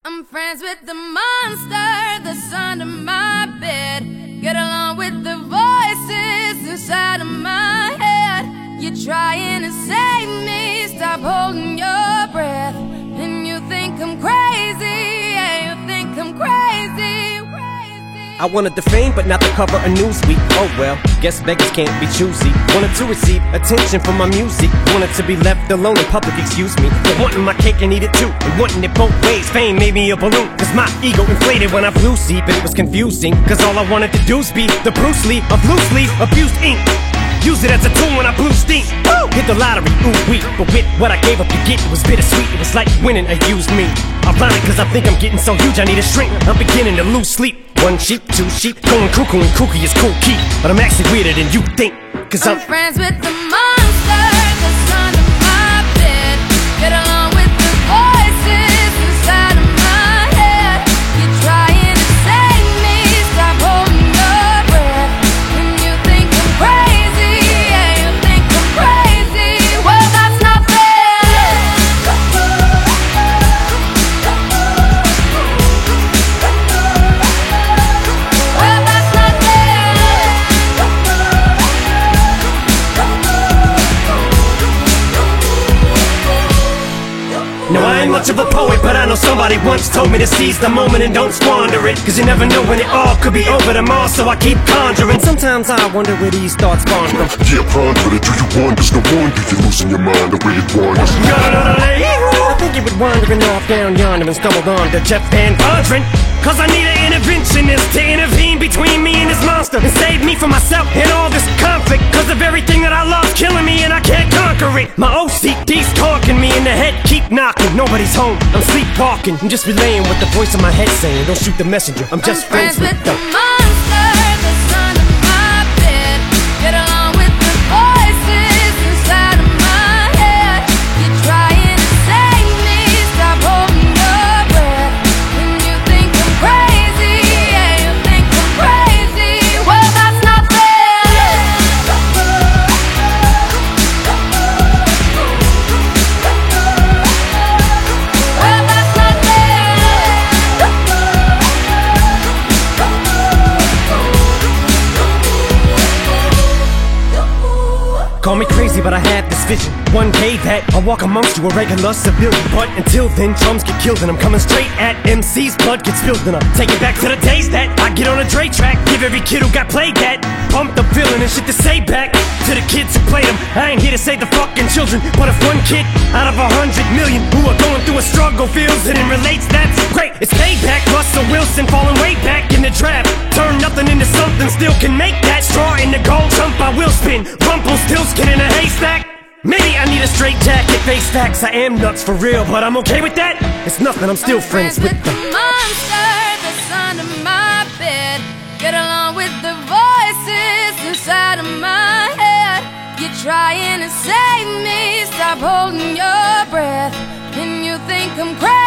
I'm friends with the monster that's under my bed. Get along with the voices inside of my head. You're trying to save me, stop holding your breath. And you think I'm crazy, yeah, you think I'm crazy. I wanted the fame, but not the cover of Newsweek. Oh well, guess beggars can't be choosy. Wanted to receive attention from my music. Wanted to be left alone in public, excuse me. But wanting my cake and eat it too, and wanting it both ways. Fame made me a balloon, cause my ego inflated when I flew see. But it was confusing, cause all I wanted to do was be the Bruce Lee of loosely abused ink. Use it as a tool when I blew steam. Woo! Hit the lottery, ooh wee. But with what I gave up to get, it was bittersweet. It was like winning a used me. Ironic, cause I think I'm getting so huge I need a shrink. I'm beginning to lose sleep. One sheep, two sheep, going cuckoo and kooky is cool key. But I'm actually weirder than you think, cause I'm friends with the monster that's under my bed. Get along with the voices inside of my head. You're trying to save me, stop holding your breath. And you think I'm crazy, yeah, you think I'm crazy. Well, that's not fair. Well, that's not fair. No, I ain't much of a poet, but I know somebody once told me to seize the moment and don't squander it. Cause you never know when it all could be over tomorrow, so I keep conjuring. Sometimes I wonder where these thoughts spawn from. Yeah, ponder it, do you wonder? No wonder you're losing your mind the way it wanders. I think you would wandering off down yonder and stumbled on to Jeff Van Vondren. Cause I need an interventionist to intervene between me and this monster and save me from myself and all this conflict. Cause of everything that I love killing me and I can't conquer it. My OCD's talking me in the head, keep knocking. Nobody's home, I'm sleepwalking. I'm just relaying what the voice in my head saying. Don't shoot the messenger, I'm just friends with the monster that's under my bed. Get along with the voices inside of my head. You're trying to save me, stop holding your breath. And you think I'm crazy, yeah, you think I'm crazy. Well, that's not fair. Well, that's not fair. Call me crazy, but I had this vision. One day that I'll walk amongst you, a regular civilian. But until then, drums get killed and I'm coming straight at MC's blood gets spilled. And I take it back to the days that I get on a Dre track. Give every kid who got played that pumped up feeling and shit to say back to the kids who played them. I ain't here to save the fucking children, but if one kid out of 100 million who are going through a struggle feels it and relates, that's great. It's payback. Russell Wilson falling way back in the draft. Turn nothing into something, still can make that. Straw in the gold jump, I will spin. Rumpelstiltskin in a haystack. Maybe I need a straight jacket, face facts. I am nuts for real, but I'm okay with that. It's nothing, I'm still friends with the monster that's under my bed. Get along with the voices inside of my head. You're trying to save me, stop holding your breath. And you think I'm crazy.